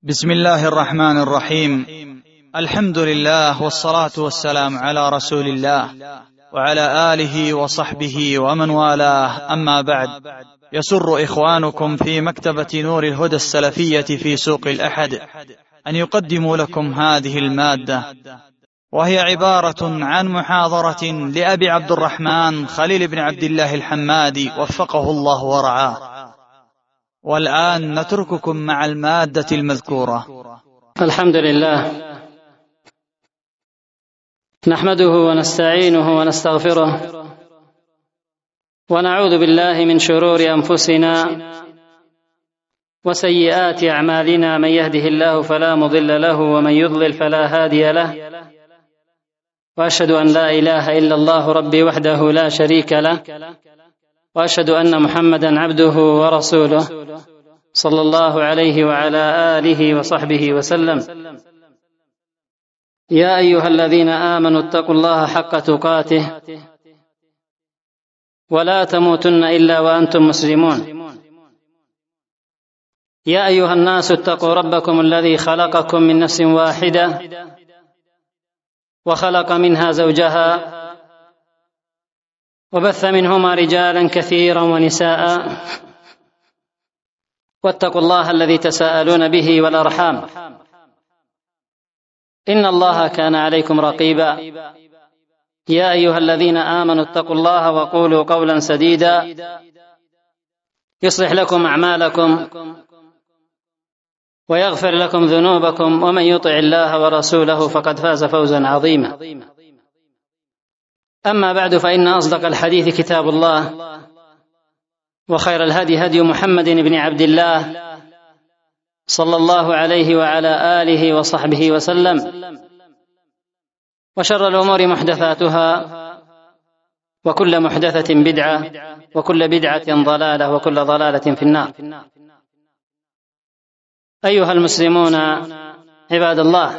بسم الله الرحمن الرحيم. الحمد لله والصلاة والسلام على رسول الله وعلى آله وصحبه ومن والاه، أما بعد. يسر إخوانكم في مكتبة نور الهدى السلفية في سوق الأحد أن يقدموا لكم هذه المادة، وهي عبارة عن محاضرة لأبي عبد الرحمن خليل بن عبد الله الحمادي وفقه الله ورعاه. والآن نترككم مع المادة المذكورة. الحمد لله نحمده ونستعينه ونستغفره، ونعوذ بالله من شرور أنفسنا وسيئات أعمالنا، من يهده الله فلا مضل له ومن يضلل فلا هادي له، وأشهد أن لا إله إلا الله ربي وحده لا شريك له، وأشهد أن محمدا عبده ورسوله صلى الله عليه وعلى آله وصحبه وسلم. يا أيها الذين آمنوا اتقوا الله حق تقاته ولا تموتن إلا وأنتم مسلمون. يا أيها الناس اتقوا ربكم الذي خلقكم من نفس واحدة وخلق منها زوجها وبث منهما رجالا كثيرا ونساء، واتقوا الله الذي تساءلون به والأرحام، إن الله كان عليكم رقيبا. يا أيها الذين آمنوا اتقوا الله وقولوا قولا سديدا يصلح لكم أعمالكم ويغفر لكم ذنوبكم، ومن يطع الله ورسوله فقد فاز فوزا عظيما. أما بعد، فإن أصدق الحديث كتاب الله، وخير الهدي هدي محمد بن عبد الله صلى الله عليه وعلى آله وصحبه وسلم، وشر الأمور محدثاتها، وكل محدثة بدعة، وكل بدعة ضلالة، وكل ضلالة في النار. أيها المسلمون عباد الله،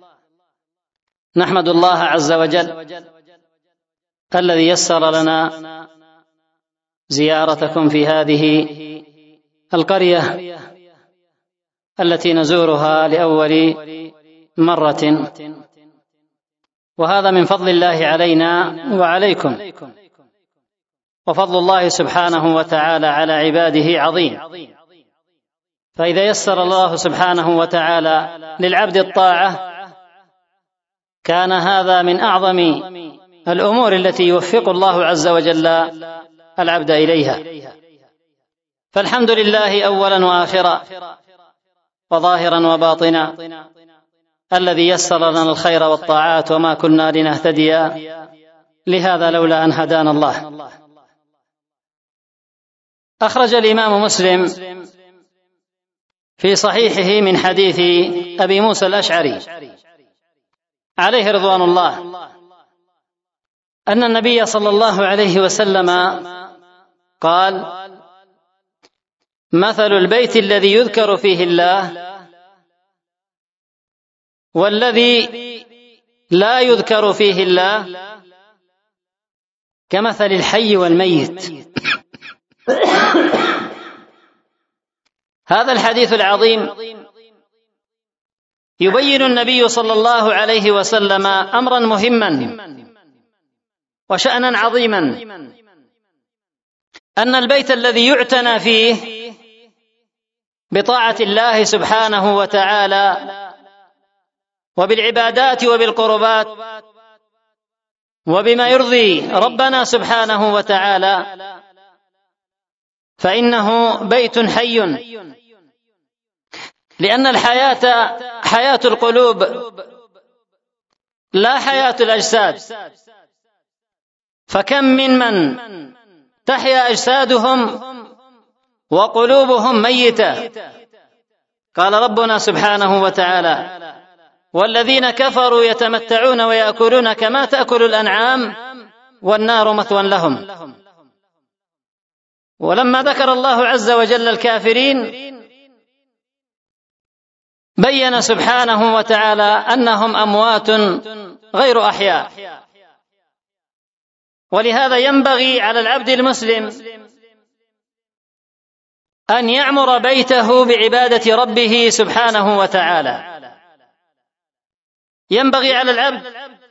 نحمد الله عز وجل الذي يسر لنا زيارتكم في هذه القرية التي نزورها لأول مرة، وهذا من فضل الله علينا وعليكم، وفضل الله سبحانه وتعالى على عباده عظيم. فإذا يسر الله سبحانه وتعالى للعبد الطاعة كان هذا من أعظم الأمور التي يوفق الله عز وجل العبد إليها. فالحمد لله أولا وآخرا وظاهرا وباطنا الذي يسر لنا الخير والطاعات، وما كنا لنهتدي لهذا لولا أن هدانا الله. أخرج الإمام مسلم في صحيحه من حديث أبي موسى الأشعري عليه رضوان الله أن النبي صلى الله عليه وسلم قال: مثل البيت الذي يذكر فيه الله والذي لا يذكر فيه الله كمثل الحي والميت. هذا الحديث العظيم يبين النبي صلى الله عليه وسلم أمرا مهما وشأنا عظيما، أن البيت الذي يعتنى فيه بطاعة الله سبحانه وتعالى وبالعبادات وبالقربات وبما يرضي ربنا سبحانه وتعالى فإنه بيت حي، لأن الحياة حياة القلوب لا حياة الأجساد، فكم من تحيا أجسادهم وقلوبهم ميتة. قال ربنا سبحانه وتعالى: والذين كفروا يتمتعون ويأكلون كما تأكل الأنعام والنار مثوى لهم. ولما ذكر الله عز وجل الكافرين بين سبحانه وتعالى أنهم أموات غير أحياء. ولهذا ينبغي على العبد المسلم أن يعمر بيته بعبادة ربه سبحانه وتعالى. ينبغي على العبد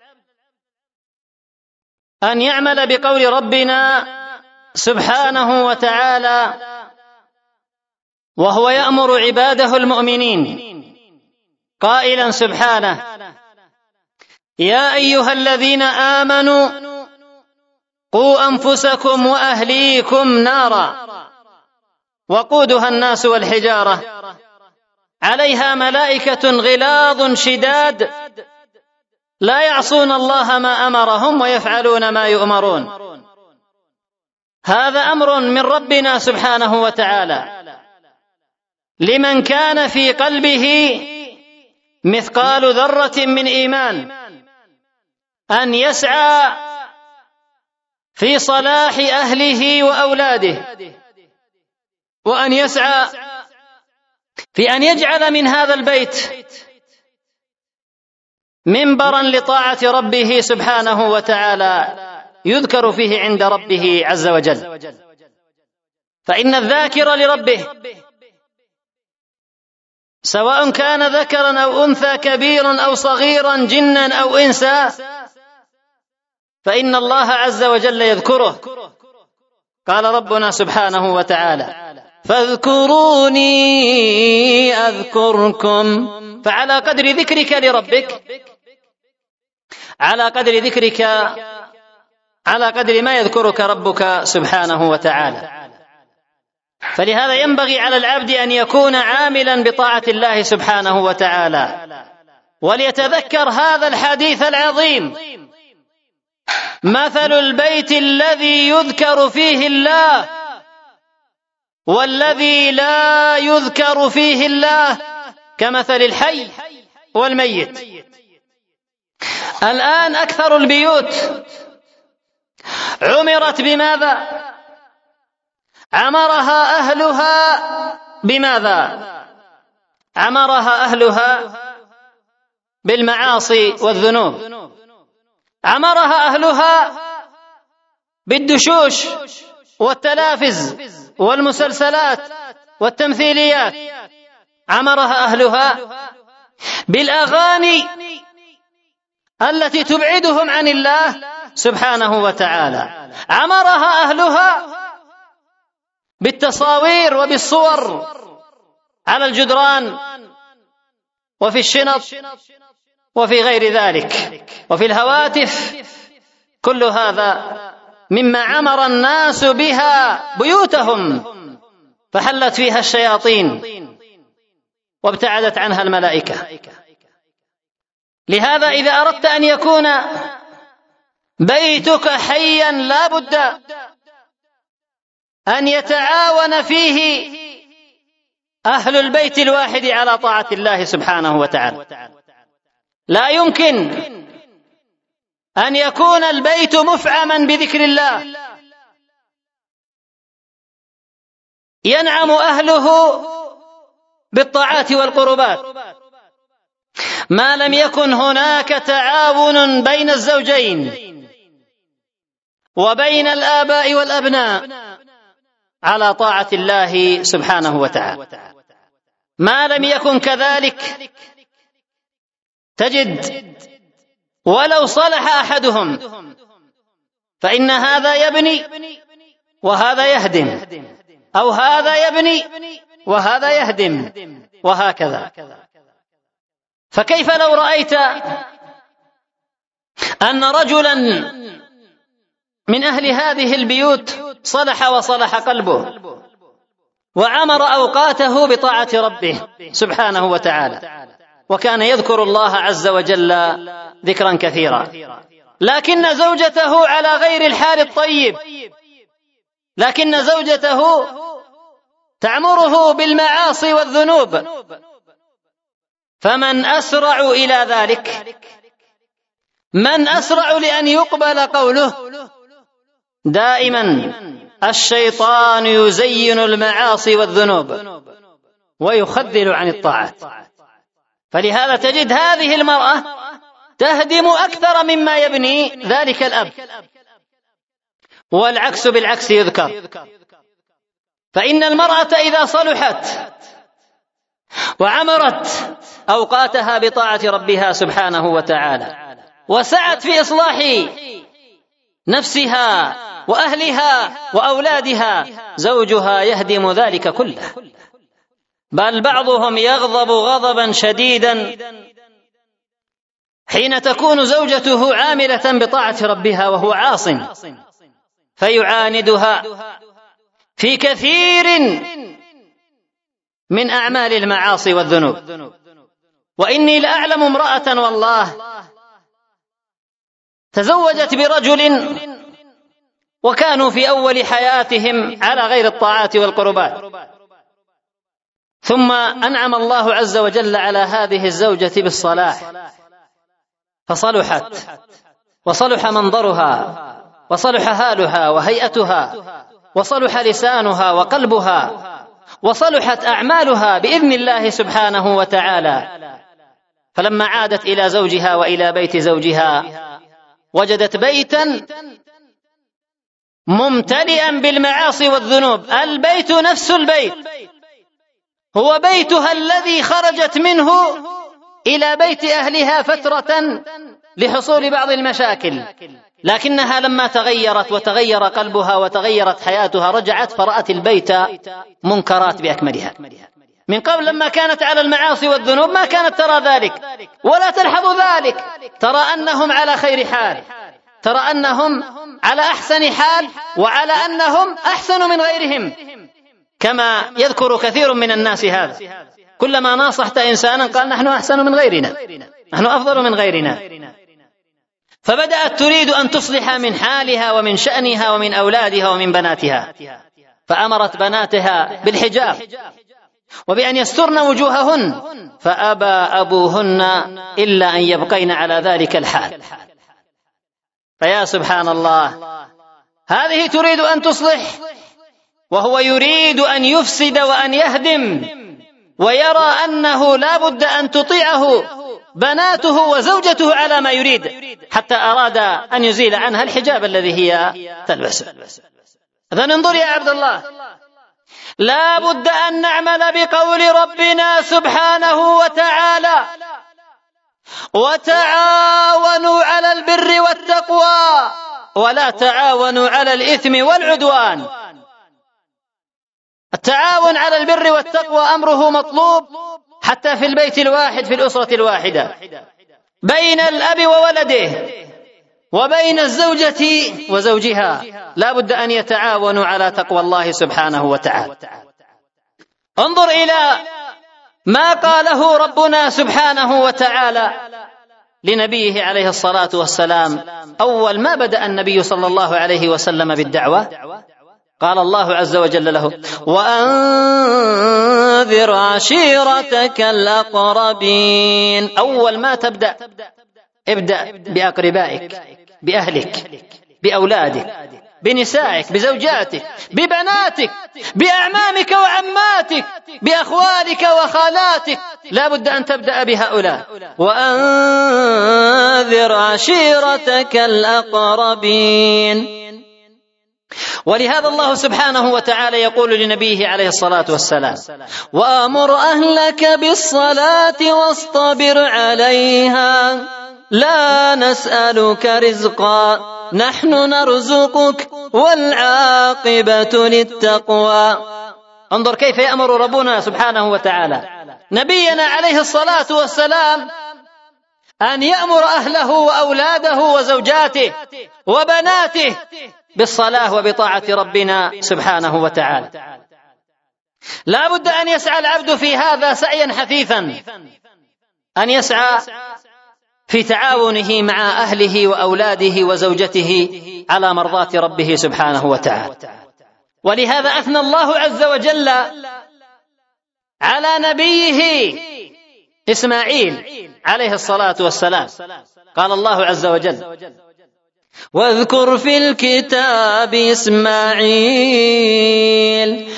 أن يعمل بقول ربنا سبحانه وتعالى وهو يأمر عباده المؤمنين قائلا سبحانه: يا أيها الذين آمنوا قوا أنفسكم وأهليكم نارا وقودها الناس والحجارة عليها ملائكة غلاظ شداد لا يعصون الله ما أمرهم ويفعلون ما يؤمرون. هذا أمر من ربنا سبحانه وتعالى لمن كان في قلبه مثقال ذرة من إيمان أن يسعى في صلاح أهله وأولاده، وأن يسعى في أن يجعل من هذا البيت منبرا لطاعة ربه سبحانه وتعالى يذكر فيه عند ربه عز وجل. فإن الذاكر لربه سواء كان ذكرا أو أنثى، كبيرا أو صغيرا، جنا أو إنسا، فإن الله عز وجل يذكره. قال ربنا سبحانه وتعالى: فاذكروني أذكركم. فعلى قدر ذكرك لربك، على قدر ما يذكرك ربك سبحانه وتعالى. فلهذا ينبغي على العبد أن يكون عاملا بطاعة الله سبحانه وتعالى، وليتذكر هذا الحديث العظيم: مثل البيت الذي يذكر فيه الله والذي لا يذكر فيه الله كمثل الحي والميت. الآن أكثر البيوت عمرت بماذا؟ عمرها أهلها بماذا؟ عمرها أهلها بالمعاصي والذنوب، عمرها أهلها بالدشوش والتلافز والمسلسلات والتمثيليات، عمرها أهلها بالأغاني التي تبعدهم عن الله سبحانه وتعالى، عمرها أهلها بالتصاوير وبالصور على الجدران وفي الشنط وفي غير ذلك وفي الهواتف. كل هذا مما عمر الناس بها بيوتهم فحلت فيها الشياطين وابتعدت عنها الملائكة. لهذا إذا أردت أن يكون بيتك حيا لا بد أن يتعاون فيه أهل البيت الواحد على طاعة الله سبحانه وتعالى. لا يمكن أن يكون البيت مفعما بذكر الله ينعم أهله بالطاعات والقربات ما لم يكن هناك تعاون بين الزوجين وبين الآباء والأبناء على طاعة الله سبحانه وتعالى. ما لم يكن كذلك تجد ولو صلح أحدهم فإن هذا يبني وهذا يهدم، أو هذا يبني وهذا يهدم، وهكذا. فكيف لو رأيت أن رجلا من أهل هذه البيوت صلح وصلح قلبه وعمر أوقاته بطاعة ربه سبحانه وتعالى، وكان يذكر الله عز وجل ذكرا كثيرا، لكن زوجته على غير الحال الطيب، لكن زوجته تعمره بالمعاصي والذنوب، فمن أسرع إلى ذلك؟ من أسرع لأن يقبل قوله؟ دائما الشيطان يزين المعاصي والذنوب ويخذل عن الطاعات. فلهذا تجد هذه المرأة تهدم أكثر مما يبني ذلك الأب، والعكس بالعكس يذكر. فإن المرأة إذا صلحت وعمرت أوقاتها بطاعة ربها سبحانه وتعالى وسعت في إصلاح نفسها وأهلها وأولادها، زوجها يهدم ذلك كله، بل بعضهم يغضب غضبا شديدا حين تكون زوجته عاملة بطاعة ربها وهو عاص، فيعاندها في كثير من أعمال المعاصي والذنوب. وإني لأعلم امرأة والله تزوجت برجل وكانوا في أول حياتهم على غير الطاعات والقربات، ثم أنعم الله عز وجل على هذه الزوجة بالصلاح، فصلحت وصلح منظرها وصلح حالها وهيئتها وصلح لسانها وقلبها وصلحت أعمالها بإذن الله سبحانه وتعالى. فلما عادت إلى زوجها وإلى بيت زوجها وجدت بيتا ممتلئا بالمعاصي والذنوب. البيت نفس البيت هو بيتها الذي خرجت منه إلى بيت أهلها فترة لحصول بعض المشاكل، لكنها لما تغيرت وتغير قلبها وتغيرت حياتها رجعت فرأت البيت منكرات بأكملها. من قبل لما كانت على المعاصي والذنوب ما كانت ترى ذلك ولا تلحظ ذلك، ترى أنهم على خير حال، ترى أنهم على أحسن حال، وعلى أنهم أحسن من غيرهم، كما يذكر كثير من الناس هذا. كلما ناصحت إنسانا قال نحن أحسن من غيرنا، نحن أفضل من غيرنا. فبدأت تريد أن تصلح من حالها ومن شأنها ومن أولادها ومن بناتها، فأمرت بناتها بالحجاب وبأن يسترن وجوههن، فأبى أبوهن إلا أن يبقين على ذلك الحال. فيا سبحان الله، هذه تريد أن تصلح وهو يريد أن يفسد وأن يهدم، ويرى أنه لا بد أن تطيعه بناته وزوجته على ما يريد، حتى أراد أن يزيل عنها الحجاب الذي هي تلبسه. إذن انظر يا عبد الله، لا بد أن نعمل بقول ربنا سبحانه وتعالى: وتعاونوا على البر والتقوى ولا تعاونوا على الإثم والعدوان. التعاون على البر والتقوى أمره مطلوب حتى في البيت الواحد، في الأسرة الواحدة، بين الأب وولده وبين الزوجة وزوجها، لا بد أن يتعاونوا على تقوى الله سبحانه وتعالى. انظر إلى ما قاله ربنا سبحانه وتعالى لنبيه عليه الصلاة والسلام أول ما بدأ النبي صلى الله عليه وسلم بالدعوة. قال الله عز وجل له: وأنذر عشيرتك الأقربين. أول ما تبدأ ابدأ بأقربائك، بأهلك، بأولادك، بنسائك، بزوجاتك، ببناتك، بأعمامك وعماتك، بأخوالك وخالاتك، لا بد أن تبدأ بهؤلاء. وأنذر عشيرتك الأقربين. ولهذا الله سبحانه وتعالى يقول لنبيه عليه الصلاة والسلام: وأمر أهلك بالصلاة واصطبر عليها لا نسألك رزقا نحن نرزقك والعاقبة للتقوى. انظر كيف يأمر ربنا سبحانه وتعالى نبينا عليه الصلاة والسلام أن يأمر أهله وأولاده وزوجاته وبناته بالصلاة وبطاعة ربنا سبحانه وتعالى. لا بد أن يسعى العبد في هذا سعيا حثيثا، أن يسعى في تعاونه مع أهله وأولاده وزوجته على مرضاة ربه سبحانه وتعالى. ولهذا أثنى الله عز وجل على نبيه إسماعيل عليه الصلاة والسلام. قال الله عز وجل: واذكر في الكتاب إسماعيل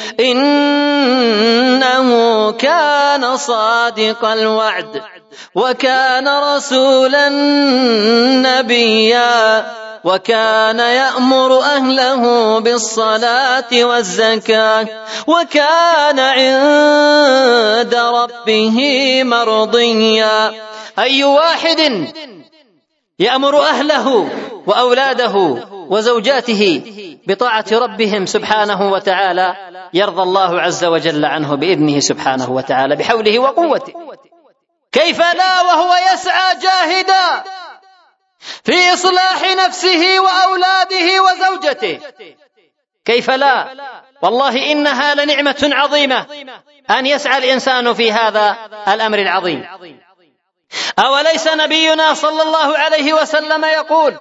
إنه كان صادق الوعد وكان رسولا نبيا وكان يأمر أهله بالصلاة والزكاة وكان عند ربه مرضيا. أي واحد يأمر أهله وأولاده وزوجاته بطاعة ربهم سبحانه وتعالى يرضى الله عز وجل عنه بإذنه سبحانه وتعالى بحوله وقوته. كيف لا وهو يسعى جاهدا في إصلاح نفسه وأولاده وزوجته؟ كيف لا؟ والله إنها لنعمة عظيمة أن يسعى الإنسان في هذا الأمر العظيم. أوليس نبينا صلى الله عليه وسلم يقول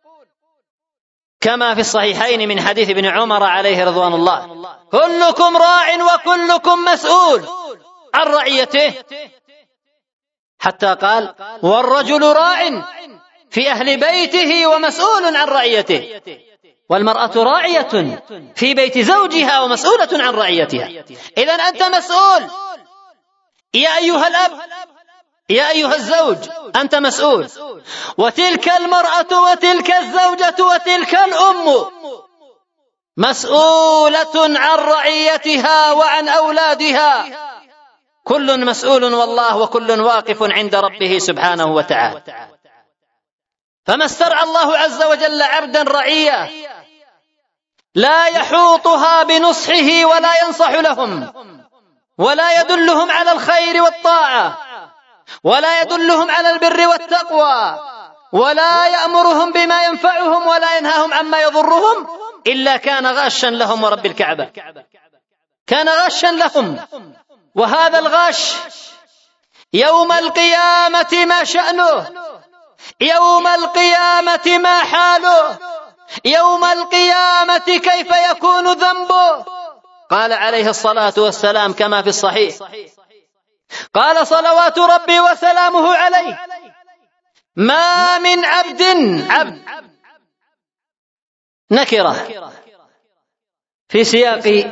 كما في الصحيحين من حديث ابن عمر عليه رضوان الله: كلكم راع وكلكم مسؤول عن رعيته، حتى قال: والرجل راع في أهل بيته ومسؤول عن رعيته، والمرأة راعية في بيت زوجها ومسؤولة عن رعيتها. إذن أنت مسؤول يا أيها الأب، يا أيها الزوج، أنت مسؤول، وتلك المرأة وتلك الزوجة وتلك الأم مسؤولة عن رعيتها وعن أولادها. كل مسؤول والله، وكل واقف عند ربه سبحانه وتعالى. فما استرعى الله عز وجل عبدا رعيا لا يحوطها بنصحه ولا ينصح لهم ولا يدلهم على الخير والطاعة ولا يدلهم على البر والتقوى ولا يأمرهم بما ينفعهم ولا ينهاهم عما يضرهم، إلا كان غاشا لهم ورب الكعبة، كان غاشا لهم. وهذا الغاش يوم القيامة ما شأنه، يوم القيامة ما حاله، يوم القيامة كيف يكون ذنبه. قال عليه الصلاة والسلام كما في الصحيح، قال صلوات ربي وسلامه عليه: ما من عبد نكرة في سياق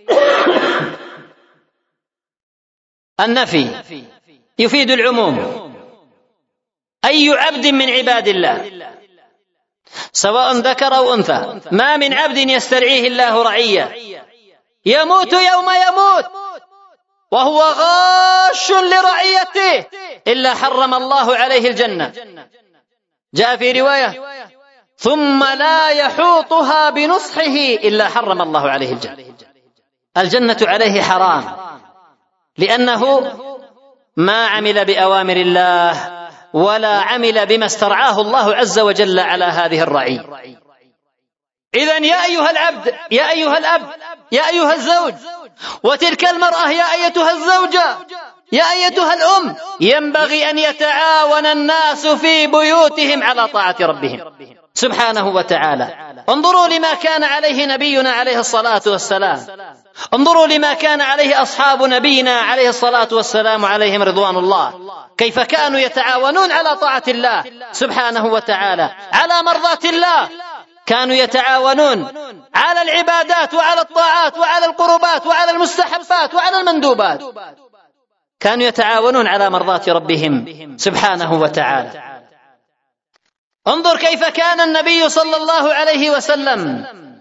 النفي يفيد العموم. أي عبد من عباد الله سواء ذكر أو أنثى، ما من عبد يسترعيه الله رعية يموت يوم يموت وهو غاش لرعيته إلا حرم الله عليه الجنة. جاء في رواية: ثم لا يحوطها بنصحه إلا حرم الله عليه الجنة. الجنة عليه حرام، لأنه ما عمل بأوامر الله ولا عمل بما استرعاه الله عز وجل على هذه الرعية. إذن يا أيها العبد، يا أيها الأب، يا أيها الزوج، وتلك المرأة يا أيتها الزوجة، يا أيتها الأم، ينبغي أن يتعاون الناس في بيوتهم على طاعة ربهم سبحانه وتعالى. انظروا لما كان عليه نبينا عليه الصلاة والسلام، انظروا لما كان عليه أصحاب نبينا عليه الصلاة والسلام عليهم رضوان الله، كيف كانوا يتعاونون على طاعة الله سبحانه وتعالى، على مرضاة الله. كانوا يتعاونون على العبادات وعلى الطاعات وعلى القربات وعلى المستحبات وعلى المندوبات، كانوا يتعاونون على مرضاة ربهم سبحانه وتعالى. انظر كيف كان النبي صلى الله عليه وسلم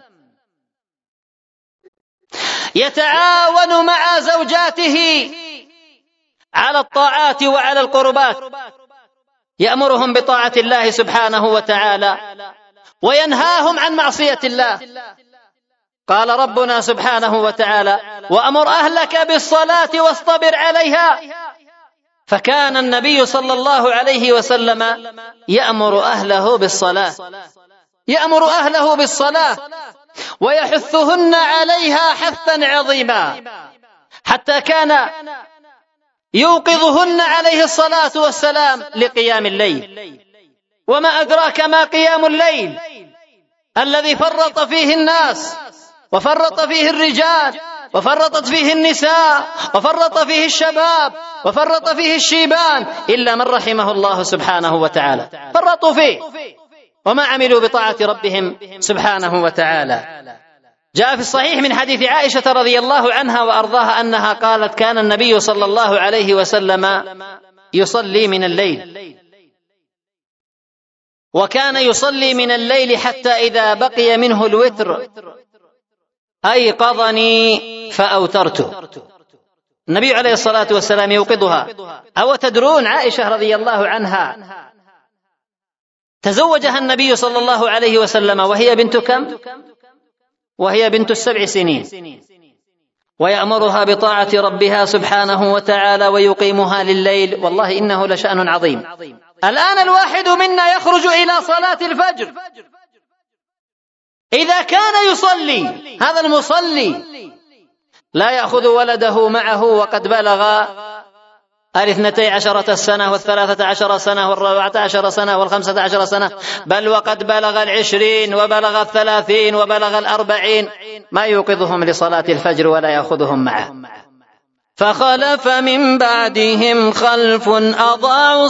يتعاون مع زوجاته على الطاعات وعلى القربات، يأمرهم بطاعة الله سبحانه وتعالى وينهاهم عن معصية الله. قال ربنا سبحانه وتعالى: وأمر أهلك بالصلاة واصطبر عليها. فكان النبي صلى الله عليه وسلم يأمر أهله بالصلاة، يأمر أهله بالصلاة ويحثهن عليها حثا عظيما، حتى كان يوقظهن عليه الصلاة والسلام لقيام الليل. وما أدراك ما قيام الليل الذي فرط فيه الناس وفرط فيه الرجال وفرطت فيه النساء وفرط فيه الشباب وفرط فيه الشيبان، إلا من رحمه الله سبحانه وتعالى، فرطوا فيه وما عملوا بطاعة ربهم سبحانه وتعالى. جاء في الصحيح من حديث عائشة رضي الله عنها وأرضاها أنها قالت: كان النبي صلى الله عليه وسلم يصلي من الليل وكان يصلي من الليل حتى إذا بقي منه الوتر أيقظني فأوترت. النبي عليه الصلاة والسلام يوقظها. أو تدرون عائشة رضي الله عنها تزوجها النبي صلى الله عليه وسلم وهي بنت كم؟ وهي بنت 7 سنين، ويأمرها بطاعة ربها سبحانه وتعالى ويقيمها لليل. والله إنه لشأن عظيم. الآن الواحد منا يخرج إلى صلاة الفجر، إذا كان يصلي هذا المصلي لا يأخذ ولده معه وقد بلغ 12 سنة و13 سنة و14 سنة و15 سنة، بل وقد بلغ 20 وبلغ 30 وبلغ 40، ما يوقظهم لصلاة الفجر ولا يأخذهم معه. فخلف من بعدهم خلف أضاعوا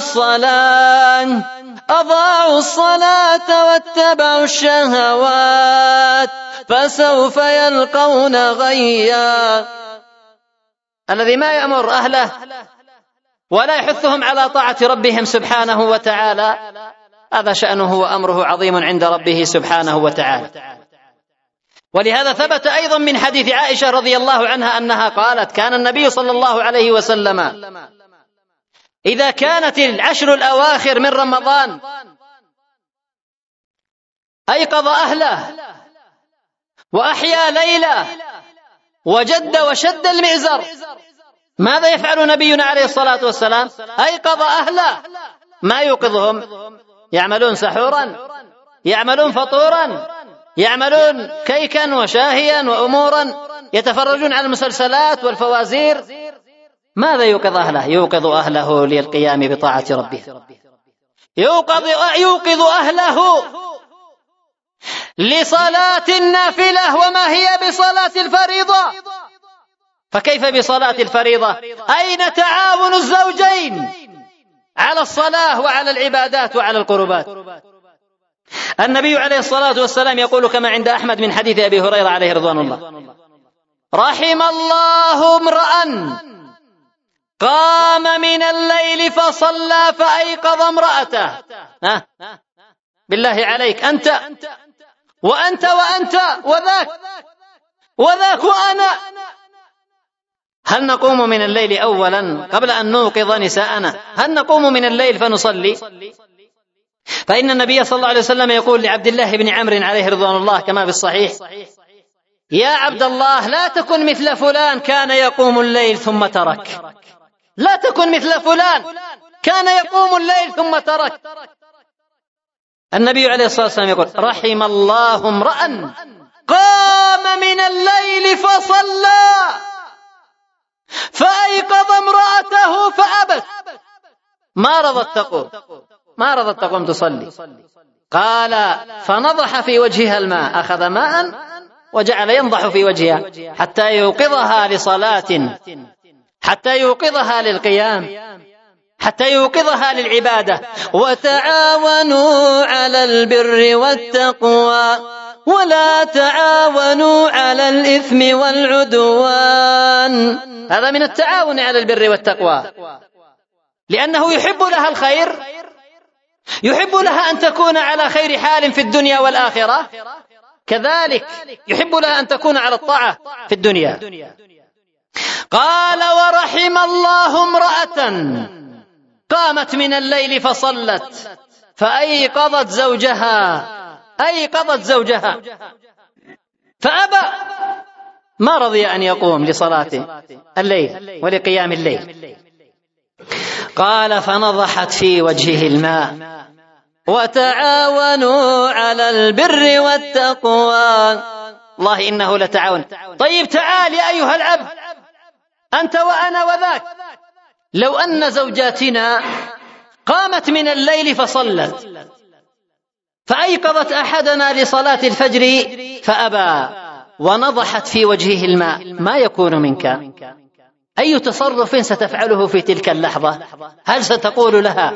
الصلاة واتبعوا الشهوات فسوف يلقون غيا. الذي ما يأمر أهله ولا يحثهم على طاعة ربهم سبحانه وتعالى، هذا شأنه وأمره عظيم عند ربه سبحانه وتعالى. ولهذا ثبت أيضا من حديث عائشة رضي الله عنها أنها قالت: كان النبي صلى الله عليه وسلم إذا كانت 10 الأواخر من رمضان أيقظ أهله وأحيا ليلة وجد وشد المئزر. ماذا يفعل نبينا عليه الصلاة والسلام؟ أيقظ أهله. ما يوقظهم؟ يعملون سحورا، يعملون فطورا، يعملون كيكا وشاهيا وأمورا، يتفرجون على المسلسلات والفوازير. ماذا يوقظ أهله؟ يوقظ أهله للقيام بطاعة ربه، يوقظ أهله لصلاة النافلة، وما هي بصلاة الفريضة. فكيف بصلاة الفريضة؟ أين تعاون الزوجين على الصلاة وعلى العبادات وعلى القربات؟ النبي عليه الصلاة والسلام يقول كما عند أحمد من حديث أبي هريرة عليه رضوان الله: رحم الله امرأ قام من الليل فصلى فأيقظ امرأته. بالله عليك، أنت وأنت وأنت وذاك وأنا، هل نقوم من الليل أولا قبل أن نوقظ نساءنا؟ هل نقوم من الليل فنصلي؟ فإن النبي صلى الله عليه وسلم يقول لعبد الله بن عمرو عليه رضوان الله كما في الصحيح: يا عبد الله، لا تكن مثل فلان كان يقوم الليل ثم ترك. لا تكن مثل فلان كان يقوم الليل ثم ترك. النبي عليه الصلاة والسلام يقول: رحم الله امرأ قام من الليل فصلى فأيقظ امرأته فأبت، ما رضت تقوم تصلي. قال: فنضح في وجهها الماء، أخذ ماء وجعل ينضح في وجهها حتى يوقظها لصلاة، حتى يوقظها للقيام، حتى يوقظها للعبادة. وتعاونوا على البر والتقوى ولا تعاونوا على الإثم والعدوان. هذا من التعاون على البر والتقوى، لأنه يحب لها الخير، يحب لها أن تكون على خير حال في الدنيا والآخرة، كذلك يحب لها أن تكون على الطاعة في الدنيا. قال: ورحم الله امرأة قامت من الليل فصلت فأيقظت زوجها فأبى، ما رضي أن يقوم لصلاة الليل ولقيام الليل. قال: فنضحت في وجهه الماء وتعاونوا على البر والتقوى. الله إنه لتعاون. طيب تعال يا أيها العبد، أنت وأنا وذاك، لو أن زوجاتنا قامت من الليل فصلت فأيقظت أحدنا لصلاة الفجر فأبى ونضحت في وجهه الماء، ما يكون منك؟ أي تصرف ستفعله في تلك اللحظة؟ هل ستقول لها: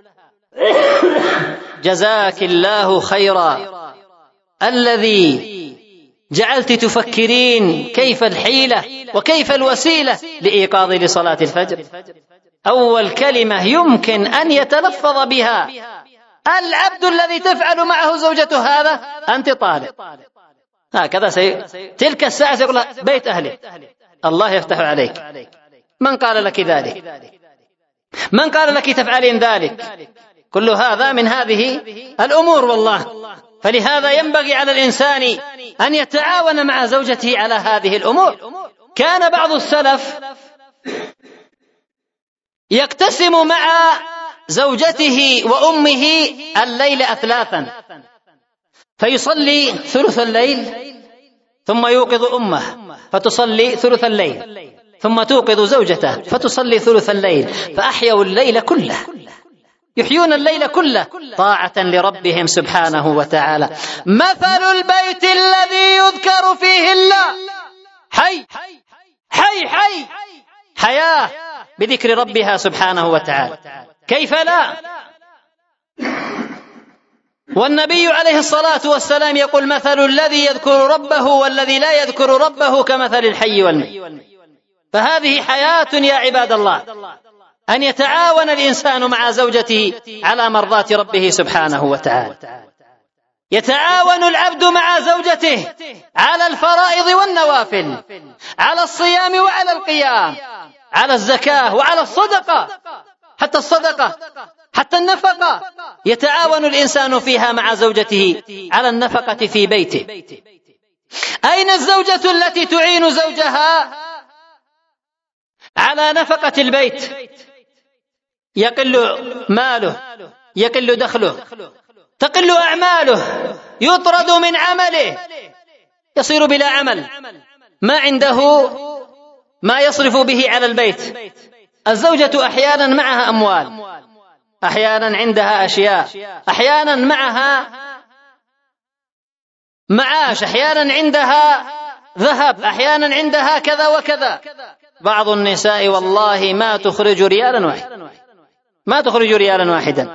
جزاك الله خيرا الذي جعلت تفكرين كيف الحيلة وكيف الوسيلة لإيقاظ لصلاة الفجر؟ أول كلمة يمكن أن يتلفظ بها العبد الذي تفعل معه زوجته هذا أنت طالق. هكذا تلك الساعة سيقول لها بيت أهلك، الله يفتح عليك. من قال لك ذلك؟ من قال لك تفعلين ذلك؟ كل هذا من هذه الأمور والله. فلهذا ينبغي على الإنسان أن يتعاون مع زوجته على هذه الأمور. كان بعض السلف يقتسم مع زوجته وأمه الليل أثلاثا، فيصلي ثلث الليل ثم يوقظ أمه فتصلي ثلث الليل، ثم توقظ زوجته فتصلي ثلث الليل، فأحيوا الليل كله، يحيون الليل كله طاعة لربهم سبحانه وتعالى. مثل البيت الذي يذكر فيه الله حي حي حي، حياة بذكر ربها سبحانه وتعالى، كيف لا؟ والنبي عليه الصلاة والسلام يقول مثل الذي يذكر ربه والذي لا يذكر ربه كمثل الحي والميت. فهذه حياة يا عباد الله، أن يتعاون الإنسان مع زوجته على مرضاة ربه سبحانه وتعالى. يتعاون العبد مع زوجته على الفرائض والنوافل، على الصيام وعلى القيام، على الزكاة وعلى الصدقة، حتى الصدقة حتى النفقة يتعاون الإنسان فيها مع زوجته على النفقة في بيته. أين الزوجة التي تعين زوجها على نفقة البيت؟ يقل ماله، يقل دخله، تقل أعماله، يطرد من عمله، يصير بلا عمل، ما عنده ما يصرف به على البيت. الزوجة أحيانا معها أموال، أحيانا عندها أشياء، أحيانا معها معاش، أحيانا عندها ذهب، أحيانا عندها كذا وكذا. بعض النساء والله ما تخرج ريالا واحدا، ما تخرج ريالا واحدا.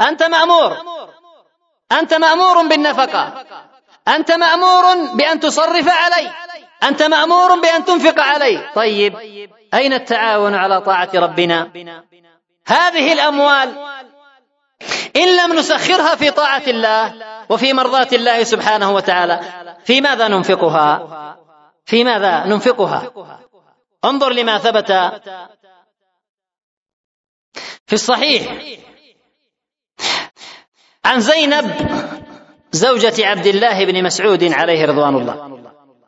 أنت مأمور بالنفقة، أنت مأمور بأن تصرف علي، أنت مأمور بأن تنفق علي. طيب أين التعاون على طاعة ربنا؟ هذه الأموال إن لم نسخرها في طاعة الله وفي مرضاة الله سبحانه وتعالى في ماذا ننفقها؟ في ماذا ننفقها؟ انظر لما ثبت في الصحيح عن زينب زوجة عبد الله بن مسعود عليه رضوان الله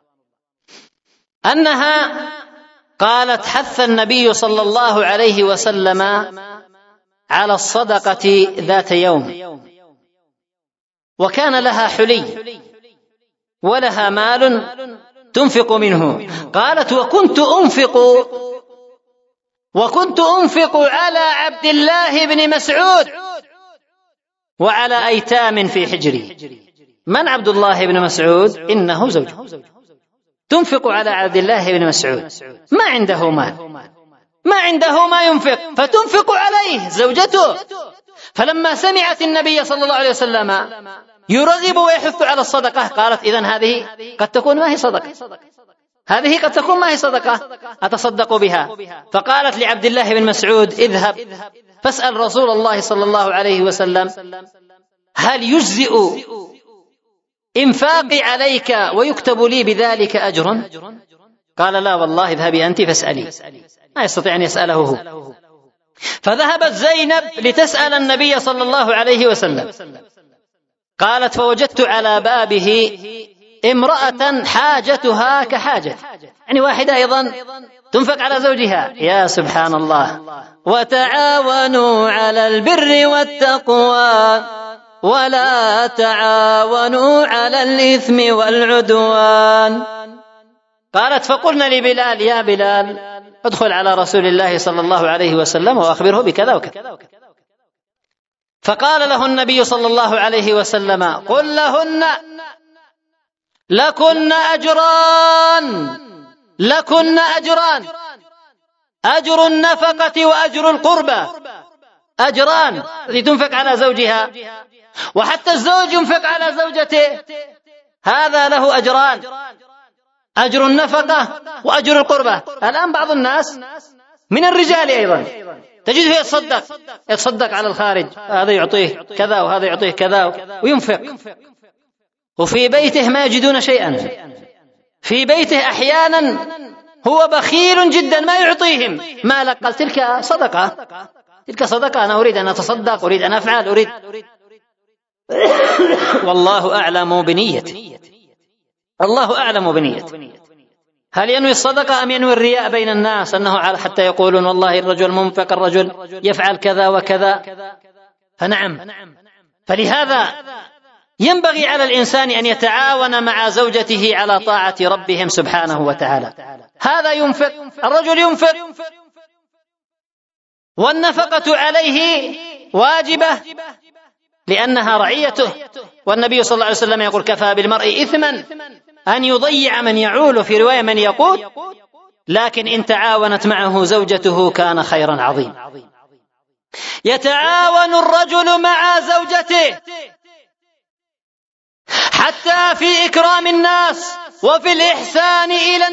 أنها قالت حث النبي صلى الله عليه وسلم على الصدقة ذات يوم، وكان لها حلي ولها مال تنفق منه. قالت وكنت أنفق على عبد الله بن مسعود وعلى أيتام في حجري. من عبد الله بن مسعود؟ إنه زوجه. تنفق على عبد الله بن مسعود، ما عنده مال، ما عنده ما ينفق، فتنفق عليه زوجته. فلما سمعت النبي صلى الله عليه وسلم يرغب ويحث على الصدقة قالت إذن هذه قد تكون ما هي صدقة، هذه قد تكون ما هي صدقة أتصدق بها. فقالت لعبد الله بن مسعود اذهب فاسأل رسول الله صلى الله عليه وسلم هل يجزئ إنفاقي عليك ويكتب لي بذلك أجر؟ قال لا والله اذهبي أنت فاسألي، ما يستطيع أن يسأله هو. فذهبت زينب لتسأل النبي صلى الله عليه وسلم. قالت فوجدت على بابه امرأة حاجتها كحاجة، يعني واحدة أيضا تنفق على زوجها. يا سبحان الله. وتعاونوا على البر والتقوى ولا تعاونوا على الإثم والعدوان. قالت فقلنا لبلال يا بلال ادخل على رسول الله صلى الله عليه وسلم وأخبره بكذا وكذا. فقال له النبي صلى الله عليه وسلم قل لهن لكن أجران، أجر النفقة وأجر القربة، أجران لتنفق على زوجها، وحتى الزوج ينفق على زوجته، هذا له أجران، أجر النفقة وأجر القربة. الآن بعض الناس من الرجال أيضا تجده يتصدق على الخارج، هذا يعطيه كذا وهذا يعطيه كذا وينفق، وفي بيته ما يجدون شيئا. في بيته أحيانا هو بخيل جدا ما يعطيهم ما لقل. تلك صدقة، أنا أريد أن أتصدق، أريد أن أفعل، أريد والله أعلم بنيتي، الله أعلم بنيتي. هل ينوي الصدقة أم ينوي الرياء بين الناس، أنه حتى يقولون والله الرجل منفق، الرجل يفعل كذا وكذا؟ فنعم، فلهذا ينبغي على الإنسان أن يتعاون مع زوجته على طاعة ربهم سبحانه وتعالى. هذا ينفق، الرجل ينفق، والنفقة عليه واجبة لأنها رعيته، والنبي صلى الله عليه وسلم يقول كفى بالمرء إثما أن يضيع من يعول، في رواية من يقود، لكن إن تعاونت معه زوجته كان خيرا عظيم. يتعاون الرجل مع زوجته حتى في إكرام الناس وفي الإحسان إلى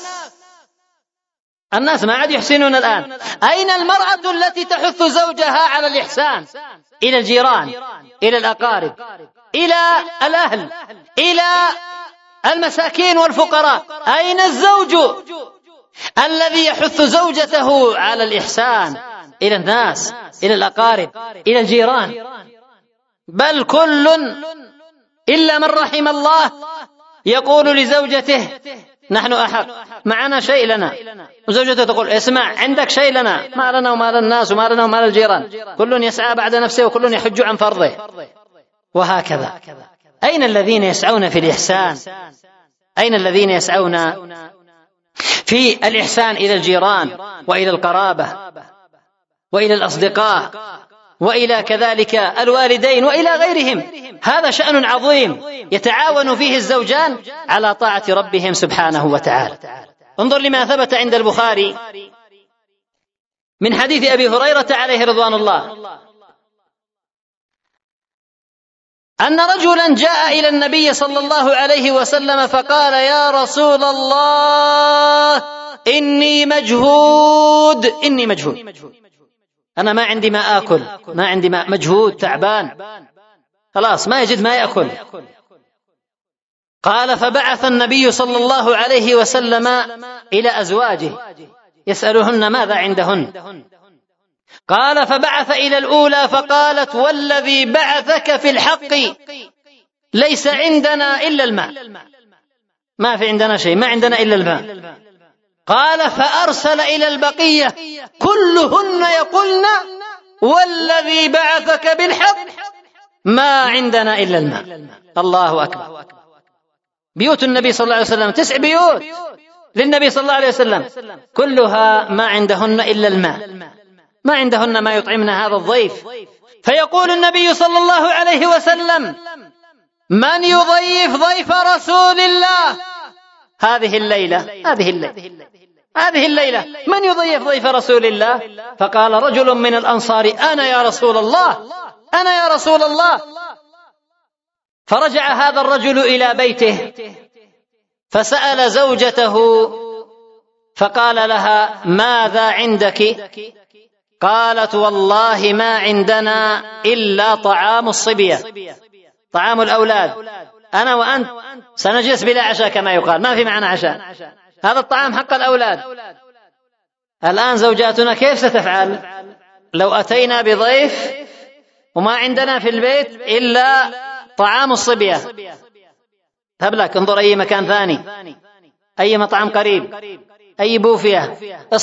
الناس ما عاد يحسنون الآن. أين المرأة التي تحث زوجها على الإحسان إلى الجيران، إلى الأقارب، إلى الأهل، إلى المساكين والفقراء؟ أين الزوج الذي يحث زوجته على الإحسان إلى الناس، إلى الأقارب، إلى الجيران؟ بل كل إلا من رحم الله يقول لزوجته نحن أحق، معنا شيء لنا، وزوجته تقول اسمع عندك شيء لنا، ما لنا وما للناس وما لنا وما للجيران، كل يسعى بعد نفسه وكل يحج عن فرضه، وهكذا. أين الذين يسعون في الإحسان؟ أين الذين يسعون في الإحسان إلى الجيران وإلى القرابة وإلى الأصدقاء وإلى كذلك الوالدين وإلى غيرهم؟ هذا شأن عظيم يتعاون فيه الزوجان على طاعة ربهم سبحانه وتعالى. انظر لما ثبت عند البخاري من حديث أبي هريرة عليه رضوان الله أن رجلا جاء إلى النبي صلى الله عليه وسلم فقال يا رسول الله إني مجهود، أنا ما عندي ما آكل، ما عندي ما، مجهود، تعبان، خلاص ما يجد ما يأكل. قال فبعث النبي صلى الله عليه وسلم إلى أزواجه يسألهن ماذا عندهن. قال فبعث إلى الأولى فقالت والذي بعثك في الحق ليس عندنا إلا الماء، ما في عندنا شيء، ما عندنا إلا الماء. قال فأرسل إلى البقية كلهن يقولن والذي بعثك بالحق ما عندنا إلا الماء. الله أكبر. بيوت النبي صلى الله عليه وسلم 9 بيوت للنبي صلى الله عليه وسلم، كلها ما عندهن إلا الماء، ما عندهن ما يطعمن هذا الضيف. فيقول النبي صلى الله عليه وسلم من يضيف ضيف رسول الله هذه الليلة من يضيف ضيف رسول الله؟ فقال رجل من الأنصار أنا يا رسول الله. فرجع هذا الرجل إلى بيته فسأل زوجته فقال لها ماذا عندك؟ قالت والله ما عندنا إلا طعام الصبية، طعام الأولاد، أنا وأنت سنجلس بلا عشاء كما يقال، ما في معنا عشاء، هذا الطعام حق الأولاد. الآن زوجاتنا كيف ستفعل لو أتينا بضيف وما عندنا في البيت إلا طعام الصبية؟ هب لك، انظر أي مكان ثاني، أي مطعم قريب، أي بوفية،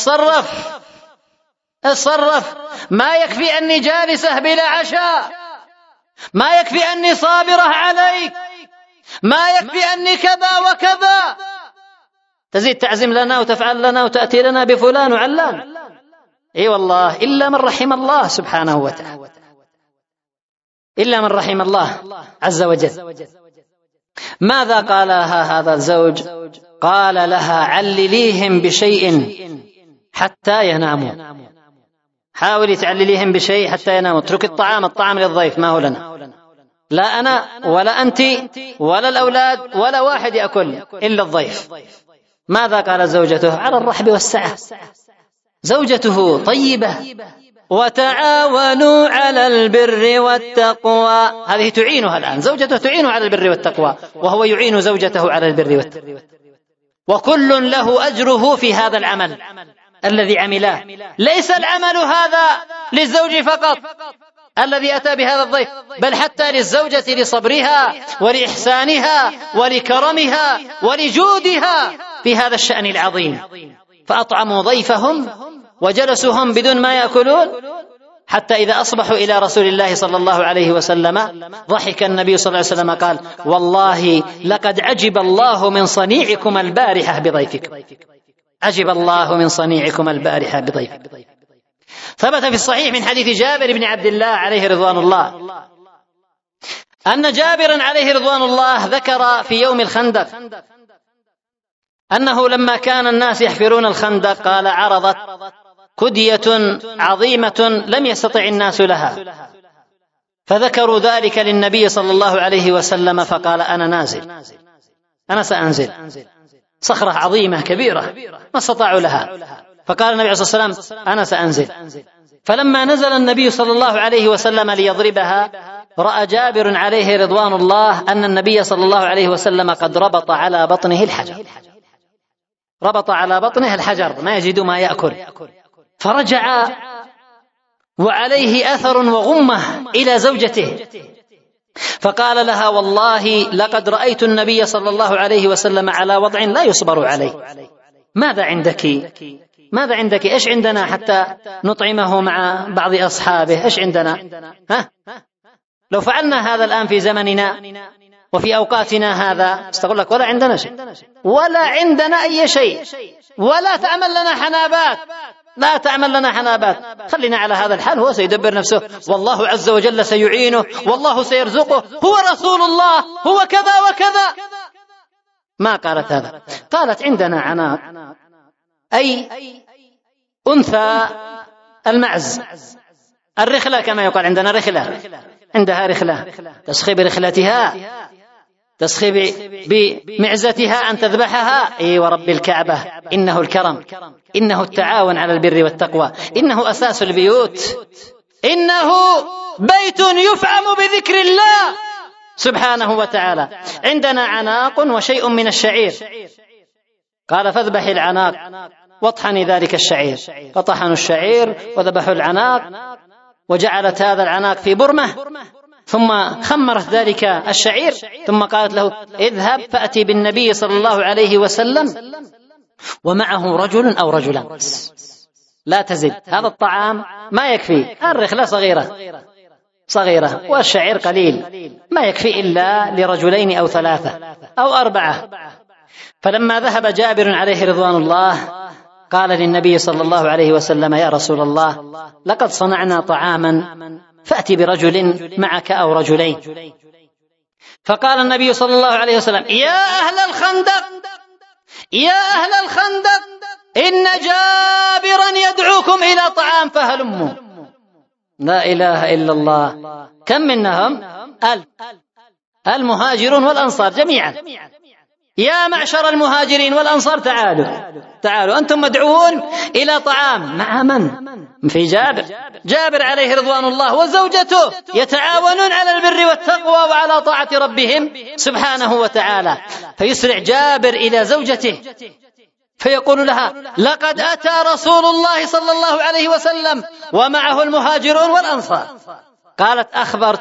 اتصرف. ما يكفي أني جالسة بلا عشاء، ما يكفي أني صابرة عليك، ما يكفي أني كذا وكذا، تزيد تعزم لنا وتفعل لنا وتأتي لنا بفلان وعلان. اي والله إلا من رحم الله سبحانه وتعالى، إلا من رحم الله عز وجل. ماذا قال لها هذا الزوج؟ قال لها علليهم بشيء حتى يناموا، حاولي تعلليهم بشيء حتى يناموا، اترك الطعام للضيف، ما هو لنا، لا أنا ولا أنت ولا الأولاد ولا واحد يأكل إلا الضيف. ماذا قال زوجته؟ على الرحب والسعة. زوجته طيبة وتعاونوا على البر والتقوى. هذه تعينها الآن، زوجته تعينه على البر والتقوى، وهو يعين زوجته على البر والتقوى، وكل له أجره في هذا العمل الذي عمله. ليس العمل هذا للزوج فقط الذي أتى بهذا الضيف، بل حتى للزوجة لصبرها ولإحسانها ولكرمها ولجودها في هذا الشأن العظيم. فأطعموا ضيفهم وجلسوهم بدون ما يأكلون، حتى إذا أصبحوا إلى رسول الله صلى الله عليه وسلم ضحك النبي صلى الله عليه وسلم قال: والله لقد عجب الله من صنيعكم البارحة بضيفكم. عجب الله من صنيعكم البارحة بضيفكم. ثبت في الصحيح من حديث جابر بن عبد الله عليه رضوان الله أن جابر عليه رضوان الله ذكر في يوم الخندق أنه لما كان الناس يحفرون الخندق قال: عرضت كدية عظيمة لم يستطع الناس لها، فذكروا ذلك للنبي صلى الله عليه وسلم فقال: أنا نازل، أنا سأنزل. صخرة عظيمة كبيرة ما استطاعوا لها، فقال النبي عليه الصلاة والسلام: أنا سأنزل. فلما نزل النبي صلى الله عليه وسلم ليضربها رأى جابر عليه رضوان الله أن النبي صلى الله عليه وسلم قد ربط على بطنه الحجر، ربط على بطنه الحجر ما يجد ما يأكل، فرجع وعليه أثر وغمة إلى زوجته، فقال لها: والله لقد رأيت النبي صلى الله عليه وسلم على وضع لا يصبر عليه. ماذا عندك؟ ماذا عندك؟ إيش عندنا حتى نطعمه مع بعض أصحابه؟ إيش عندنا؟ لو فعلنا هذا الآن في زمننا وفي أوقاتنا هذا استقول لك: ولا عندنا شيء، ولا عندنا أي شيء، ولا تعمل لنا حنابات، لا تعمل لنا حنابات، خلينا على هذا الحال، هو سيدبر نفسه، والله عز وجل سيعينه، والله سيرزقه، هو رسول الله، هو كذا وكذا. ما قالت هذا، قالت: عندنا عناق، أي أنثى المعز، الرخلة كما يقال، عندنا رخلة، عندها رخلة تسخي برخلتها، تسخي بمعزتها أن تذبحها. إي ورب الكعبة، إنه الكرم، إنه التعاون على البر والتقوى، إنه أساس البيوت، إنه بيت يفعم بذكر الله سبحانه وتعالى. عندنا عناق وشيء من الشعير، قال: فاذبح العناق واطحني ذلك الشعير، فطحنوا الشعير وذبحوا العناق، وجعلت هذا العناق في برمة، ثم خمرت ذلك الشعير، ثم قالت له: اذهب فأتي بالنبي صلى الله عليه وسلم ومعه رجل أو رجلان، لا تزد، هذا الطعام ما يكفي، الرخلة صغيرة والشعير قليل، ما يكفي إلا لرجلين أو ثلاثة أو أربعة. فلما ذهب جابر عليه رضوان الله قال للنبي صلى الله عليه وسلم: يا رسول الله، لقد صنعنا طعاما، فأتي برجل معك أو رجلين. فقال النبي صلى الله عليه وسلم: يا أهل الخندق، يا أهل الخندق، إن جابرا يدعوكم إلى طعام فهلموا. لا إله إلا الله. كم منهم؟ المهاجرون والأنصار جميعا. يا معشر المهاجرين والأنصار، تعالوا أنتم مدعوون إلى طعام. مع من؟ في جابر عليه رضوان الله وزوجته يتعاونون على البر والتقوى وعلى طاعة ربهم سبحانه وتعالى. فيسرع جابر إلى زوجته فيقول لها: لقد أتى رسول الله صلى الله عليه وسلم ومعه المهاجرون والأنصار. قالت: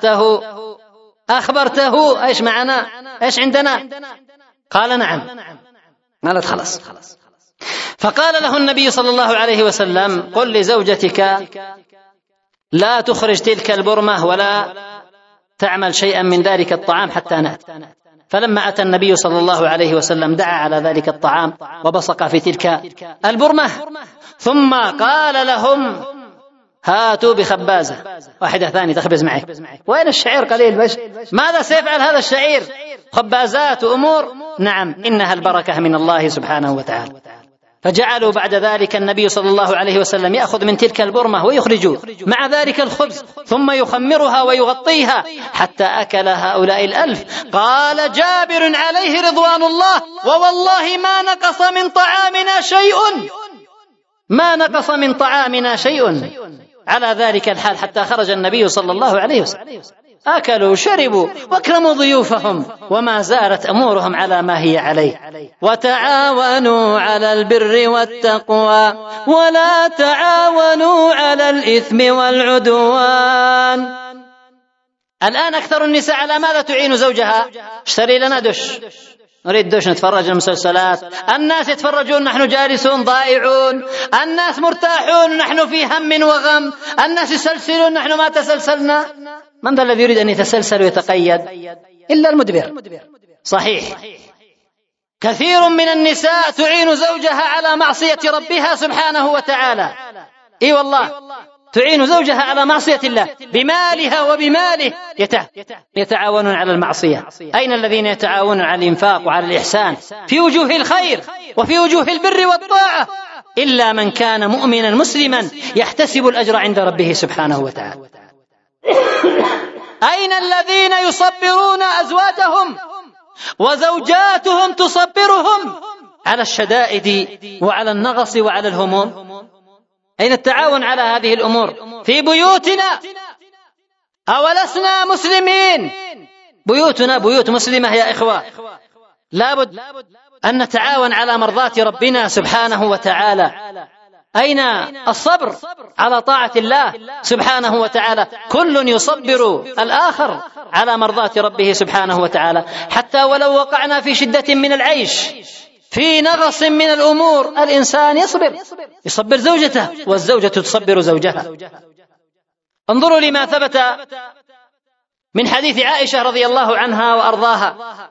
أخبرته إيش معنا، إيش عندنا؟ قال: نعم. قالت: خلاص. فقال له النبي صلى الله عليه وسلم: قل لزوجتك لا تخرج تلك البرمة ولا تعمل شيئا من ذلك الطعام حتى نأتي. فلما أتى النبي صلى الله عليه وسلم دعا على ذلك الطعام وبصق في تلك البرمة، ثم قال لهم: هاتوا بخبازة واحدة ثانية تخبز معي. وين الشعير قليل؟ ماذا سيفعل هذا الشعير؟ خبازات وأمور. نعم، إنها البركة من الله سبحانه وتعالى. فجعلوا بعد ذلك النبي صلى الله عليه وسلم يأخذ من تلك البرمة ويخرج مع ذلك الخبز، ثم يخمرها ويغطيها حتى أكل هؤلاء 1000. قال جابر عليه رضوان الله: ووالله ما نقص من طعامنا شيء، ما نقص من طعامنا شيء. على ذلك الحال حتى خرج النبي صلى الله عليه وسلم. أكلوا شربوا واكرموا ضيوفهم وما زالت أمورهم على ما هي عليه. وتعاونوا على البر والتقوى ولا تعاونوا على الإثم والعدوان. الآن أكثر النساء على ماذا تعين زوجها؟ اشتري لنا دش، نريد دش نتفرج المسلسلات، الناس يتفرجون نحن جالسون ضائعون، الناس مرتاحون نحن في هم وغم، الناس يسلسلون نحن ما تسلسلنا. من ذا الذي يريد أن يتسلسل ويتقيد؟ إلا المدبر. صحيح كثير من النساء تعين زوجها على معصية ربها سبحانه وتعالى. إي والله تعين زوجها على معصية الله بمالها وبماله، يتعاونون على المعصية. أين الذين يتعاونون على الإنفاق وعلى الإحسان في وجوه الخير وفي وجوه البر والطاعة؟ إلا من كان مؤمنا مسلما يحتسب الأجر عند ربه سبحانه وتعالى. أين الذين يصبرون أزواجهم وزوجاتهم تصبرهم على الشدائد وعلى النغص وعلى الهموم؟ أين التعاون على هذه الأمور في بيوتنا؟ أولسنا مسلمين؟ بيوتنا بيوت مسلمة يا إخوة. لابد أن نتعاون على مرضاة ربنا سبحانه وتعالى. أين الصبر على طاعة الله سبحانه وتعالى؟ كل يصبر الآخر على مرضاة ربه سبحانه وتعالى، حتى ولو وقعنا في شدة من العيش في نغص من الأمور الإنسان يصبر زوجته والزوجة تصبر زوجها. انظروا لما ثبت من حديث عائشة رضي الله عنها وأرضاها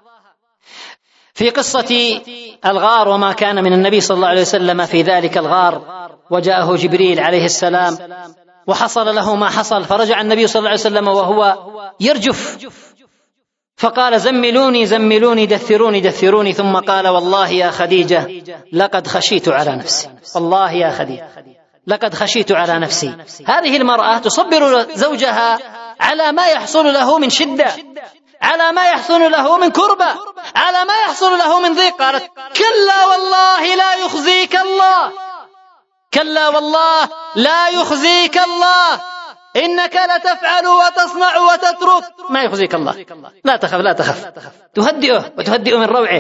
في قصة الغار وما كان من النبي صلى الله عليه وسلم في ذلك الغار. وجاءه جبريل عليه السلام وحصل له ما حصل، فرجع النبي صلى الله عليه وسلم وهو يرجف، فقال زملوني زملوني دثروني دثروني، ثم قال والله يا خديجة لقد خشيت على نفسي، والله يا خديجة لقد خشيت على نفسي. هذه المرأة تصبر زوجها على ما يحصل له من شدة، على ما يحصل له من كربة، على ما يحصل له من ضيق. قالت كلا والله لا يخزيك الله، كلا والله لا يخزيك الله، إنك لتفعل وتصنع وتترك ما يخزيك الله. لا تخف لا تخف، تهدئه وتهدئ من روعه.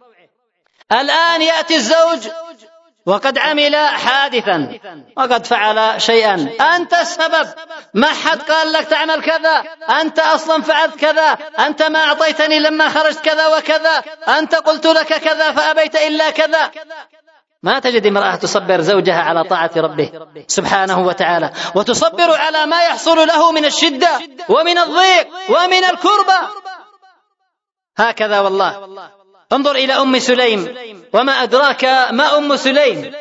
الآن يأتي الزوج وقد عمل حادثا وقد فعل شيئا، أنت السبب، ما حد قال لك تعمل كذا، أنت أصلا فعلت كذا، أنت ما أعطيتني لما خرجت كذا وكذا، أنت قلت لك كذا فأبيت إلا كذا. ما تجد امرأة تصبر زوجها على طاعة ربه سبحانه وتعالى، وتصبر على ما يحصل له من الشدة ومن الضيق ومن الكربة. هكذا والله. انظر إلى أم سليم، وما أدراك ما أم سليم.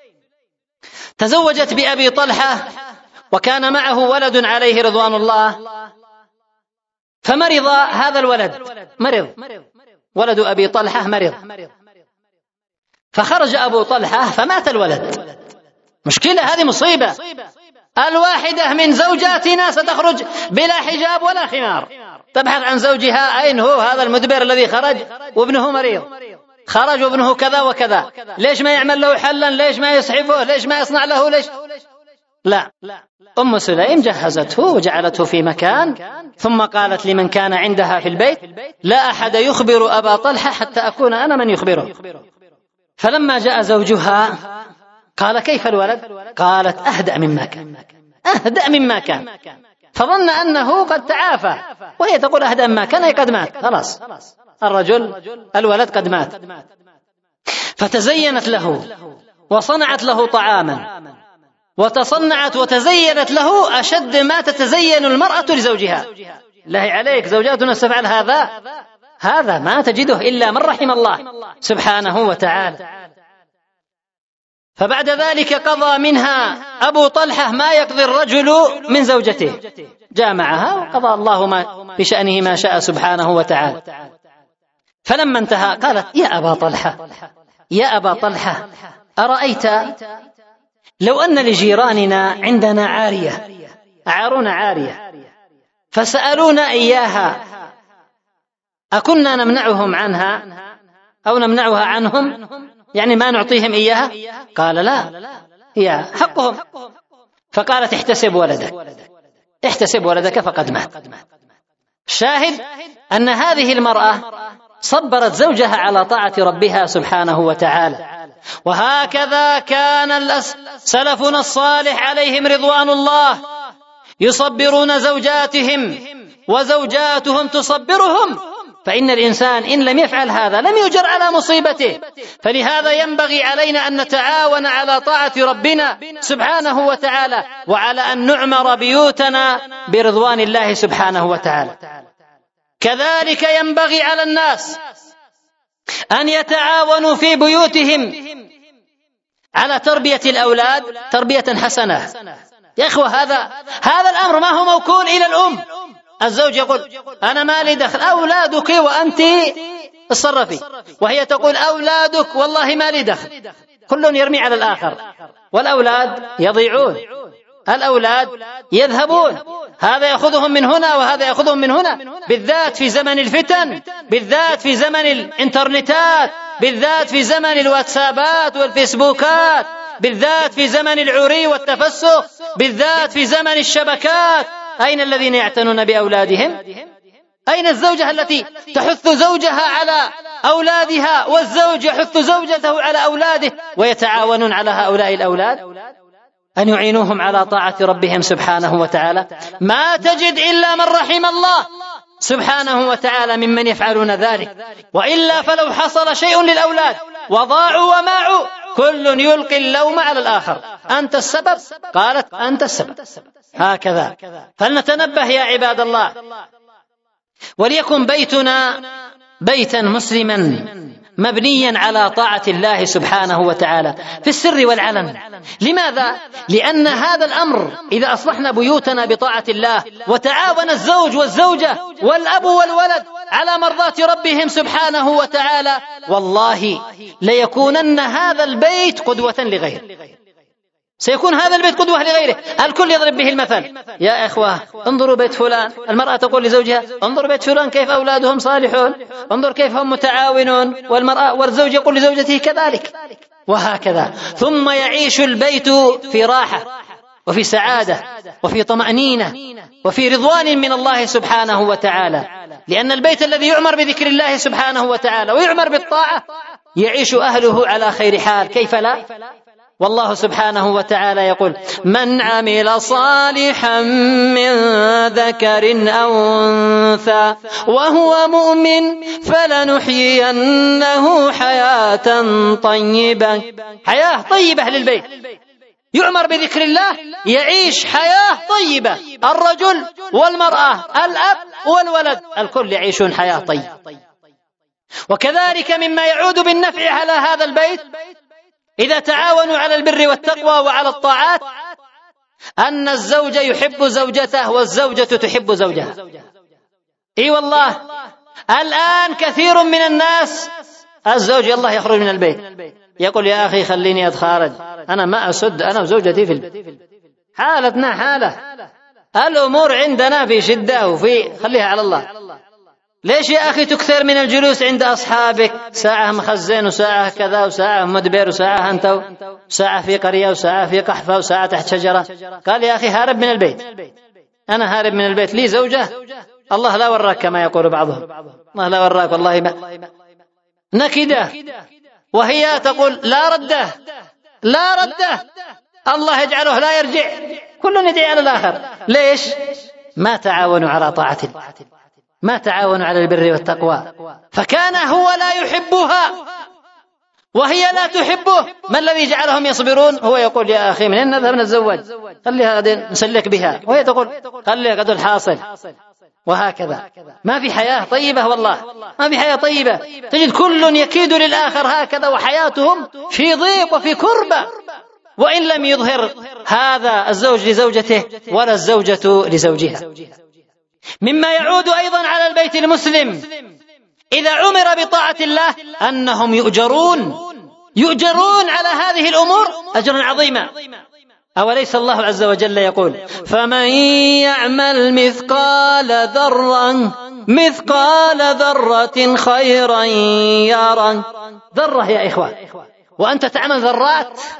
تزوجت بأبي طلحة وكان معه ولد عليه رضوان الله، فمرض هذا الولد، ولد أبي طلحة مرض، فخرج أبو طلحة فمات الولد. مشكلة، هذه مصيبة. الواحدة من زوجاتنا ستخرج بلا حجاب ولا خمار، تبحث عن زوجها، أين هو هذا المدبر الذي خرج وابنه مريض، خرج وابنه كذا وكذا، ليش ما يعمل له حلا، ليش ما يسحبه، ليش ما يصنع له، ليش؟ لا، أم سليم جهزته وجعلته في مكان، ثم قالت لمن كان عندها في البيت لا أحد يخبر أبا طلحة حتى أكون أنا من يخبره. فلما جاء زوجها قال كيف الولد؟ قالت أهدأ مما كان، أهدأ مما كان، فظن أنه قد تعافى، وهي تقول أهدأ مما كان، أي قد مات، خلاص الولد قد مات. فتزينت له وصنعت له طعاما، وتصنعت وتزينت له أشد ما تتزين المرأة لزوجها. الله عليك، زوجاتنا تفعل هذا ما تجده إلا من رحم الله سبحانه وتعالى. فبعد ذلك قضى منها أبو طلحة ما يقضي الرجل من زوجته، جاء معها وقضى الله ما بشأنه ما شاء سبحانه وتعالى. فلما انتهى قالت يا أبا طلحة أرأيت لو أن لجيراننا عندنا عارية، أعارونا عارية، فسألونا إياها، أكنا نمنعهم عنها أو نمنعها عنهم، يعني ما نعطيهم إياها؟ قال لا، هي حقهم. فقالت احتسب ولدك، احتسب ولدك فقد مات. شاهد أن هذه المرأة صبرت زوجها على طاعة ربها سبحانه وتعالى. وهكذا كان سلفنا الصالح عليهم رضوان الله يصبرون زوجاتهم وزوجاتهم تصبرهم، فإن الإنسان إن لم يفعل هذا لم يجر على مصيبته. فلهذا ينبغي علينا أن نتعاون على طاعة ربنا سبحانه وتعالى، وعلى أن نعمر بيوتنا برضوان الله سبحانه وتعالى. كذلك ينبغي على الناس أن يتعاونوا في بيوتهم على تربية الأولاد تربية حسنة. يا إخوة، هذا الأمر ما هو موكول إلى الأم. الزوج يقول أنا ما لي دخل، أولادك وأنت اتصرفي، وهي تقول أولادك والله ما لي دخل. كل يرمي على الآخر، والأولاد يضيعون، الأولاد يذهبون، هذا يأخذهم من هنا وهذا يأخذهم من هنا، بالذات في زمن الفتن، بالذات في زمن الإنترنتات، بالذات في زمن الواتسابات والفيسبوكات، بالذات في زمن العري والتفسخ، بالذات في زمن الشبكات. أين الذين يعتنون بأولادهم؟ أين الزوجة التي تحث زوجها على أولادها، والزوج يحث زوجته على أولاده، ويتعاونون على هؤلاء الأولاد أن يعينوهم على طاعة ربهم سبحانه وتعالى؟ ما تجد إلا من رحم الله سبحانه وتعالى ممن يفعلون ذلك، وإلا فلو حصل شيء للأولاد وضاعوا وماعوا كل يلقي اللوم على الآخر. أنت السبب، قالت أنت السبب. هكذا فلنتنبه يا عباد الله، وليكن بيتنا بيتا مسلما مبنيا على طاعة الله سبحانه وتعالى في السر والعلن. لماذا؟ لأن هذا الأمر إذا أصلحنا بيوتنا بطاعة الله، وتعاون الزوج والزوجة والأب والولد على مرضاة ربهم سبحانه وتعالى، والله ليكونن هذا البيت قدوة لغيره، سيكون هذا البيت قدوة لغيره، الكل يضرب به المثل. يا إخوة، انظروا بيت فلان، المرأة تقول لزوجها انظر بيت فلان كيف أولادهم صالحون، انظر كيف هم متعاونون، والزوج يقول لزوجته كذلك، وهكذا. ثم يعيش البيت في راحة وفي سعادة وفي طمأنينة وفي رضوان من الله سبحانه وتعالى، لأن البيت الذي يعمر بذكر الله سبحانه وتعالى ويعمر بالطاعة يعيش أهله على خير حال. كيف لا؟ والله سبحانه وتعالى يقول من عمل صالحا من ذكر أو أنثى وهو مؤمن فلنحيينه حياة طيبة. حياة طيبة للبيت، يعمر بذكر الله، يعيش حياة طيبة، الرجل والمرأة، الأب والولد، الكل يعيشون حياة طيبة. وكذلك مما يعود بالنفع على هذا البيت إذا تعاونوا على البر والتقوى وعلى الطاعات أن الزوج يحب زوجته والزوجة تحب زوجها. إي والله، الآن كثير من الناس الزوج يلا يخرج من البيت يقول يا أخي خليني أتخارج، أنا ما أسد، أنا وزوجتي في البيت، حالتنا حالة، الأمور عندنا في شدة وفي خليها على الله. ليش يا أخي تكثر من الجلوس عند أصحابك، ساعة مخزن وساعة كذا وساعة مدبر وساعة أنت وساعة في قرية وساعة في قحفة وساعة تحت شجرة؟ قال يا أخي هارب من البيت، أنا هارب من البيت، لي زوجة الله لا وراك كما يقول بعضهم، الله لا وراك والله ما نكدة، وهي تقول لا رده لا رده، الله يجعله لا يرجع، كل يدعي على الآخر. ليش؟ ما تعاونوا على طاعة الله، ما تعاونوا على البر والتقوى، فكان هو لا يحبها وهي لا تحبه. ما الذي جعلهم يصبرون؟ هو يقول يا أخي من نذهب نتزوج، خليها نسلك بها، وهي تقول خليها قد الحاصل، وهكذا. ما في حياة طيبة، والله ما في حياة طيبة، تجد كل يكيد للآخر هكذا، وحياتهم في ضيق وفي كربة، وإن لم يظهر هذا الزوج لزوجته ولا الزوجة لزوجها. مما يعود أيضا على البيت المسلم إذا عمر بطاعة الله أنهم يؤجرون على هذه الأمور أجرا عظيما. أوليس الله عز وجل يقول فمن يعمل مثقال ذرة خيرا يرى. ذرة يا إخوة، وأنت تعمل ذرات،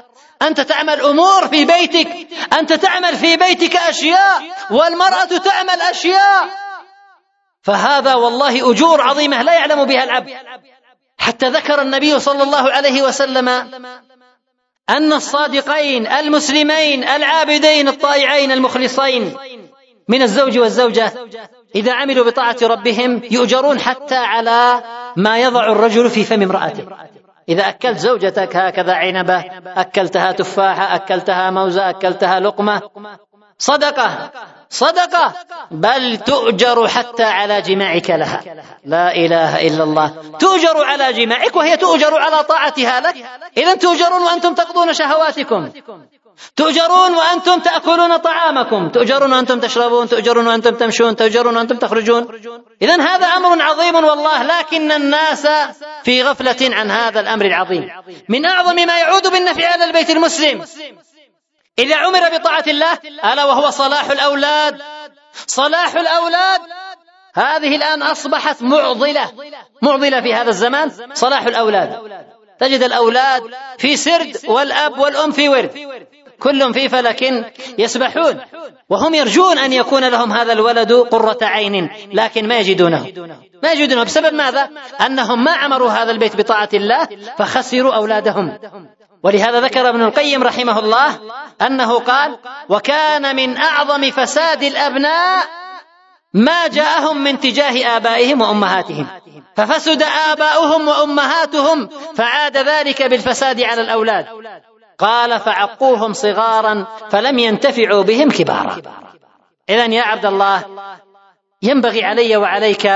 أنت تعمل أمور في بيتك، أنت تعمل في بيتك أشياء والمرأة تعمل أشياء، فهذا والله أجور عظيمة لا يعلم بها العبد. حتى ذكر النبي صلى الله عليه وسلم أن الصادقين المسلمين العابدين الطائعين المخلصين من الزوج والزوجة إذا عملوا بطاعة ربهم يؤجرون حتى على ما يضع الرجل في فم امرأته. إذا أكلت زوجتك هكذا عنبة، أكلتها تفاحة، أكلتها موزة، أكلتها لقمة، صدقة صدقة، بل تؤجر حتى على جماعك لها. لا إله إلا الله، تؤجر على جماعك وهي تؤجر على طاعتها لك. إذن تؤجرون وأنتم تقضون شهواتكم، تؤجرون وأنتم تأكلون طعامكم، تؤجرون وأنتم تشربون، تؤجرون وأنتم تمشون، تؤجرون وأنتم تخرجون. إذن هذا أمر عظيم والله، لكن الناس في غفلة عن هذا الأمر العظيم. من أعظم ما يعود بالنفع على البيت المسلم إذا عمر بطاعة الله ألا وهو صلاح الأولاد. صلاح الأولاد هذه الآن أصبحت معضلة في هذا الزمان. صلاح الأولاد، تجد الأولاد في سرد والأب والأم في ورد، كلهم في فلك يسبحون، وهم يرجون أن يكون لهم هذا الولد قرة عين، لكن ما يجدونه. بسبب ماذا؟ أنهم ما عمروا هذا البيت بطاعة الله فخسروا أولادهم. ولهذا ذكر ابن القيم رحمه الله أنه قال: وكان من أعظم فساد الأبناء ما جاءهم من تجاه آبائهم وأمهاتهم، ففسد آباؤهم وأمهاتهم فعاد ذلك بالفساد على الأولاد. قال: فعقوهم صغارا فلم ينتفعوا بهم كبارا. إذن يا عبد الله، ينبغي علي وعليك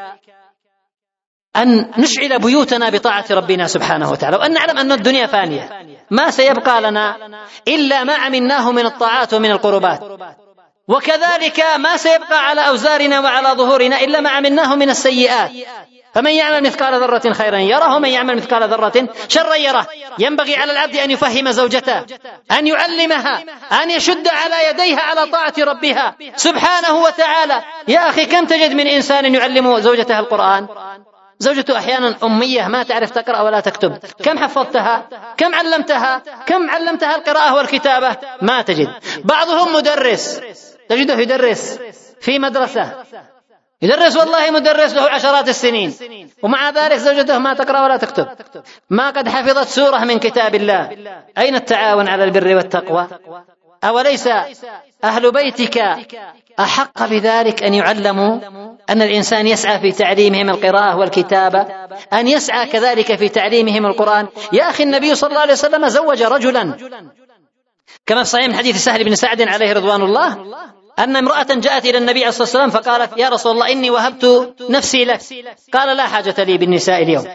أن نشعل بيوتنا بطاعة ربنا سبحانه وتعالى، وأن نعلم أن الدنيا فانية، ما سيبقى لنا إلا ما عملناه من الطاعات ومن القربات، وكذلك ما سيبقى على أوزارنا وعلى ظهورنا إلا ما عملناه من السيئات. فمن يعمل مثقال ذرة خيرا يره، ومن يعمل مثقال ذرة شرا يره. ينبغي على العبد أن يفهم زوجته، أن يعلمها، أن يشد على يديها على طاعة ربها سبحانه وتعالى. يا أخي، كم تجد من إنسان يعلم زوجته القرآن؟ زوجته أحيانا أمية ما تعرف تقرأ ولا تكتب. كم حفظتها؟ كم علمتها؟ كم علمتها القراءة والكتابة؟ ما تجد. بعضهم مدرس، تجده يدرس في مدرسة، يدرس والله مدرس له عشرات السنين، ومع ذلك زوجته ما تقرأ ولا تكتب، ما قد حفظت سورة من كتاب الله. أين التعاون على البر والتقوى؟ أوليس أهل بيتك أحق بذلك أن يعلموا، أن الإنسان يسعى في تعليمهم القراءة والكتابة، أن يسعى كذلك في تعليمهم القرآن. يا أخي، النبي صلى الله عليه وسلم زوج رجلا كما في صحيح من حديث سهل بن سعد عليه رضوان الله أن امرأة جاءت إلى النبي عليه الصلاة والسلام فقالت: يا رسول الله، إني وهبت نفسي لك. قال: لا حاجة لي بالنساء اليوم.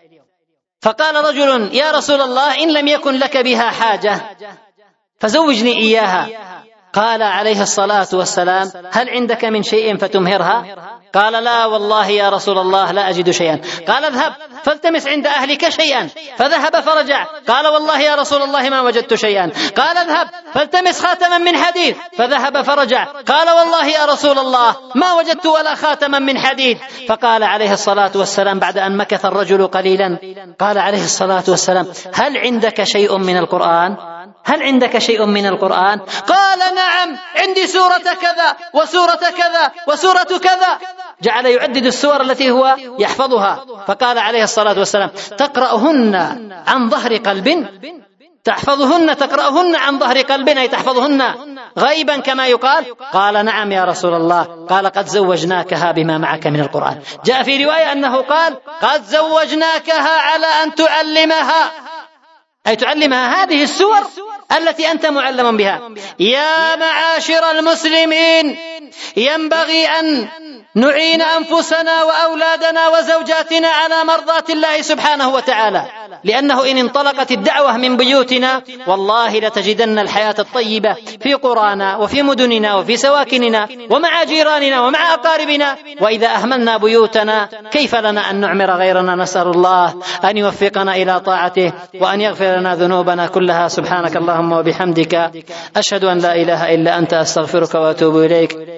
فقال رجل: يا رسول الله، إن لم يكن لك بها حاجة فزوجني إياها. قال عليه الصلاة والسلام: هل عندك من شيء فتمهرها؟ قال: لا والله يا رسول الله، لا أجد شيئا. قال: اذهب فالتمس عند أهلك شيئا. فذهب فرجع، قال: والله يا رسول الله ما وجدت شيئا. قال: اذهب فالتمس خاتما من حديد. فذهب فرجع، قال: والله يا رسول الله ما وجدت ولا خاتما من حديد. فقال عليه الصلاة والسلام بعد أن مكث الرجل قليلا، قال عليه الصلاة والسلام: هل عندك شيء من القرآن؟ هل عندك شيء من القرآن؟ قال: نعم، عندي سورة كذا وسورة كذا وسورة كذا. جعل يعدد السور التي هو يحفظها. فقال عليه الصلاة والسلام: تقرأهن عن ظهر قلب؟ تحفظهن، تقرأهن عن ظهر قلب، أي تحفظهن غيبا كما يقال؟ قال: نعم يا رسول الله. قال: قد زوجناكها بما معك من القرآن. جاء في رواية أنه قال: قد زوجناكها على أن تعلمها، أي تعلمها هذه السور التي أنت معلم بها. يا معاشر المسلمين، ينبغي أن نعين أنفسنا وأولادنا وزوجاتنا على مرضاة الله سبحانه وتعالى، لأنه إن انطلقت الدعوة من بيوتنا والله لتجدن الحياة الطيبة في قرانا وفي مدننا وفي سواكننا ومع جيراننا ومع أقاربنا. وإذا أهملنا بيوتنا كيف لنا أن نعمر غيرنا؟ نسأل الله أن يوفقنا إلى طاعته وأن يغفر لنا ذنوبنا كلها. سبحانك اللهم وبحمدك، أشهد أن لا إله إلا أنت، أستغفرك وأتوب إليك.